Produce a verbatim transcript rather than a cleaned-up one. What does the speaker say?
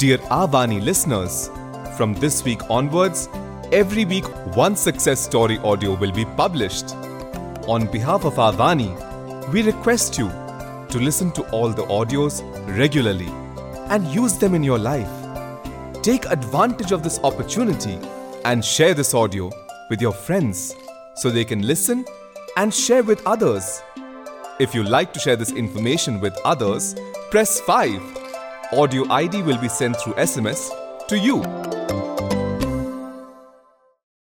Dear Avani listeners, from this week onwards, every week one success story audio will be published. On behalf of Avani, we request you to listen to all the audios regularly and use them in your life. Take advantage of this opportunity and share this audio with your friends so they can listen and share with others. If you like to share this information with others, press five. Audio I D will be sent through S M S to you.